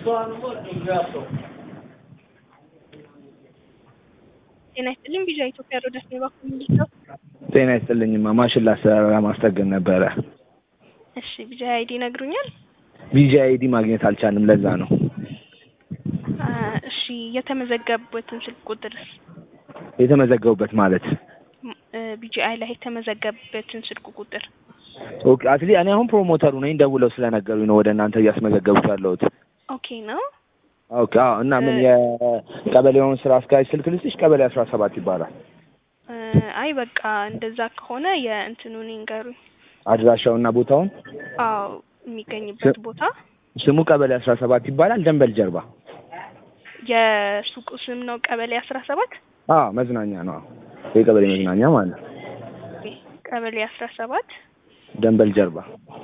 ጤና ይስጥልኝ ቢዣ ኢትዮጵያ ሮዳስ ነው ባኩ ምንድነው? ጤና ይስጥልኝማ ማሽን ለማስጠገን ነበረ። እሺ ቢዣ አይዲ ነግሩኛል? ቢዣ አይዲ ማግኘት አልቻልንም ለዛ ነው። እሺ የተመዘገቡበትን ስልክ ቁጥርስ? የተመዘገቡበት ማለት ቢጂአይ ላይ የተመዘገቡበትን ስልክ ቁጥር። ኦኬ አትሊ እኔ አሁን ፕሮሞተሩ ነኝ ደውለው ስለነገሩኝ ነው ወደ እናንተ እያስመዘገቡት ያለሁት። ኦኬ ነው። ኦኬ እና ምን የቀበሌውን ስራ አስኪያጅ ስልክ ልስጥሽ? ቀበሌ 17 ይባላል። አይ በቃ እንደዛ ከሆነ የእንትኑን ይንገሩኝ አድራሻውና ቦታውን። አዎ የሚገኝበት ቦታ ስሙ ቀበሌ 17 ይባላል። ደንበል ጀርባ። የሱቁ ስም ነው ቀበሌ 17? መዝናኛ ነው። የቀበሌ መዝናኛ ማለት ነው። ቀበሌ 17 ደንበል ጀርባ።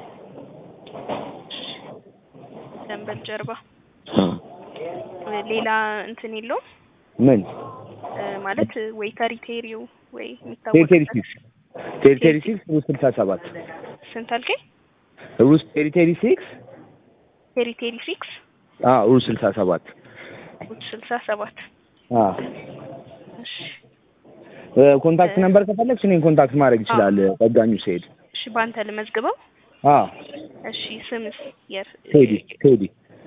ደንበል ጀርባ። ሌላ እንትን የለው ምን ማለት ወይ ተሪቴሪው ወይ ቴሪቴሪ 6 ሩስ 67 ስንት አልከኝ? ሩስ ቴሪቴሪ 6 ሩስ 67 ሩስ 67 እሺ ኮንታክት ነምበር ከፈለግሽ እኔን ኮንታክት ማድረግ ይችላል ጠጋኙ ሲሄድ። እሺ ባንተ ልመዝግበው? እሺ ስምስ? ቴዲ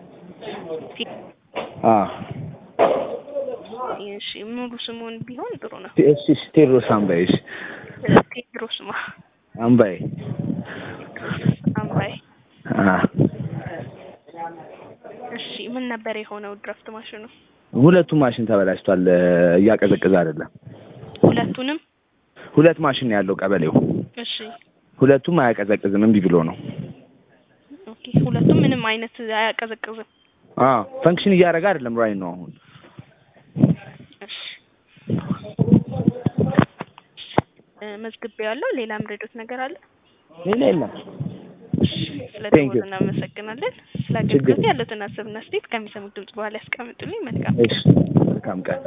እሺ ሙሉ ስሙን ቢሆን ጥሩ ነው። እሺ ቴድሮስ አምባዬ። ቴድሮስ አምባዬ። እሺ ምን ነበር የሆነው ድራፍት ማሽኑ? ሁለቱም ማሽን ተበላሽቷል፣ እያቀዘቀዘ አይደለም። ሁለት ማሽን ያለው ቀበሌው። እሺ ሁለቱም አያቀዘቅዝም፣ እምቢ ብሎ ነው። ኦኬ ሁለቱም ምንም አይነት አያቀዘቅዝም። ፈንክሽን እያደረገ አይደለም ራይት ነው አሁን። እሺ መዝግቤያለሁ። ሌላም ረዶት ነገር አለ? ሌላ የለም። ስለዚህ እናመሰግናለን። ስለአገልግሎት ያለውን ሀሳብና አስተያየት ከሚሰሙት ድምጽ በኋላ ያስቀምጡልኝ። መልካም ቀን።